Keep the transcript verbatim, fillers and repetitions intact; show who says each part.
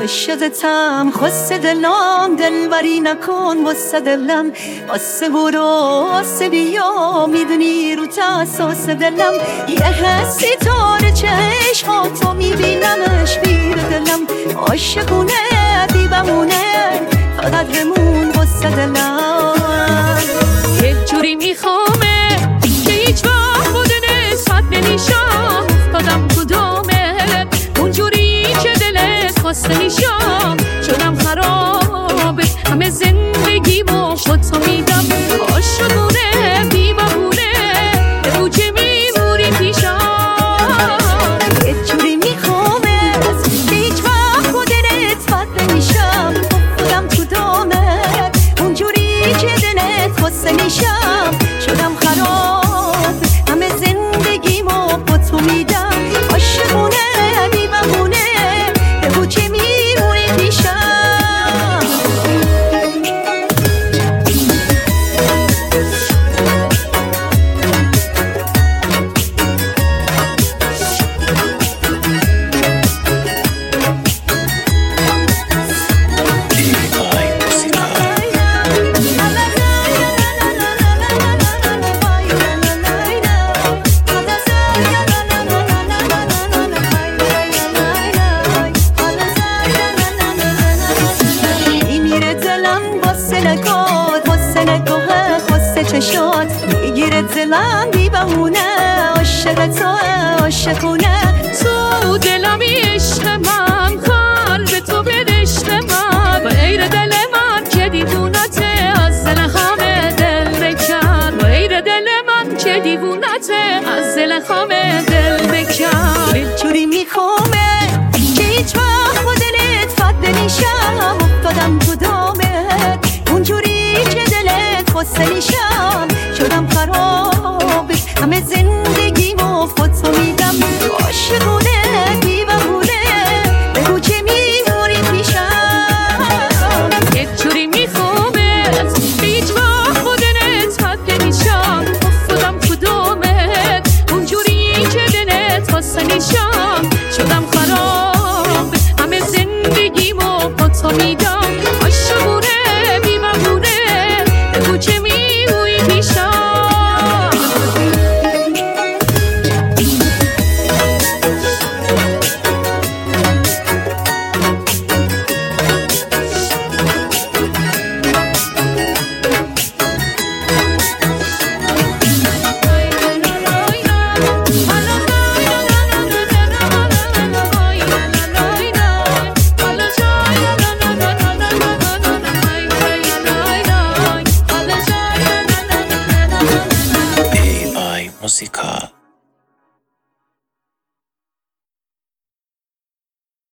Speaker 1: عاشقتم خست دلم دلبری نکن واسه دلم واسه برو واسه بیا میدونی رو تاساس دلم یه حسی تاره چشماتو میبینمش میره دلم عاشقونه دیوونه فقط بمون واسه دلم
Speaker 2: یه جوری میخوامه که هیچ وقت خود نسبت نمیشم افتادم تو دامه اونجوری که دلت خواسته میشم شدم خرابه همه زندگیمو خودتو میدم عاشقونه بی‌بهونه بگو که میمونی پیشم
Speaker 1: یه جوری میخوامه که هیچ وقت خود نسبت نمیشم افتادم تو دامه اونجوری که دلت خواسته میشم شدم خراب همه زندگیمو با تو میدم عاشقونه بی‌بهونه بگو که میمونی پیشم چشات میگیره دلم بی‌بهونه عاشق تو عاشقونه
Speaker 2: تو دلمی عشق من قلب تو به عشق من و غیر دل من که دیوونته از دل خامه دل بکن و غیر دل من که دیوونته از دل خامه دل بکن
Speaker 1: یه جوری میخوامه که هیچ وقت با دلت فد نمیشم افتادم تو دامت اونجوری که دلت خواسته میشم شدم خراب همه زندگیمو خودتو میدم عاشقونه بی‌بهونه بگو که میمونی پیشم
Speaker 2: یه جوری میخوامه هیچ وقت با دلت فد نمیشم افتادم تو دامت اونجوری که دلت خواسته میشم شدم خراب همه زندگیمو خودتو میدم عاشقونه بی‌بهونه بگو که میمونی پیشم
Speaker 3: Música